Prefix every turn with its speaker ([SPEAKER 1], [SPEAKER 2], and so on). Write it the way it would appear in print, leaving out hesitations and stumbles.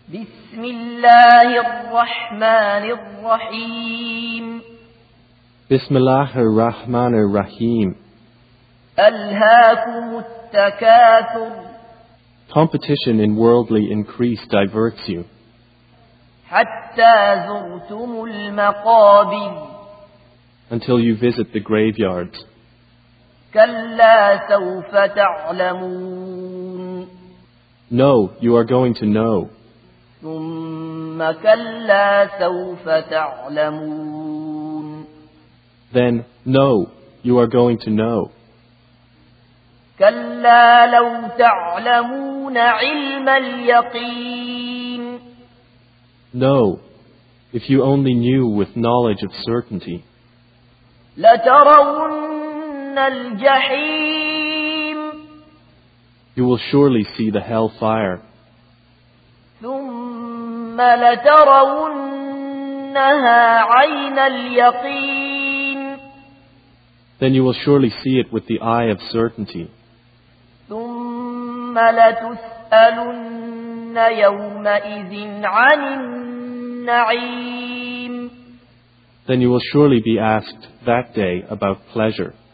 [SPEAKER 1] بسم الله الرحمن الرحيم
[SPEAKER 2] Bismillahir Rahmanir Rahim.
[SPEAKER 1] ألهاكم التكاثر
[SPEAKER 2] Competition in worldly increase diverts you,
[SPEAKER 1] حتى زرتم المقابر
[SPEAKER 2] until you visit the graveyards.
[SPEAKER 1] كلا سوف تعلمون
[SPEAKER 2] No, you are going to know.
[SPEAKER 1] ثم كلا سوف تعلمون
[SPEAKER 2] Then, no, you are going to know.
[SPEAKER 1] كلا لو تعلمون علم اليقين
[SPEAKER 2] No, if you only knew with knowledge of certainty,
[SPEAKER 1] لترون الجحيم
[SPEAKER 2] you will surely see the hell fire.
[SPEAKER 1] ثم لترونها عين اليقين
[SPEAKER 2] Then you will surely see it with the eye of certainty.
[SPEAKER 1] ثم لتسألن يومئذ عن النعيم
[SPEAKER 2] Then you will surely be asked that day about pleasure.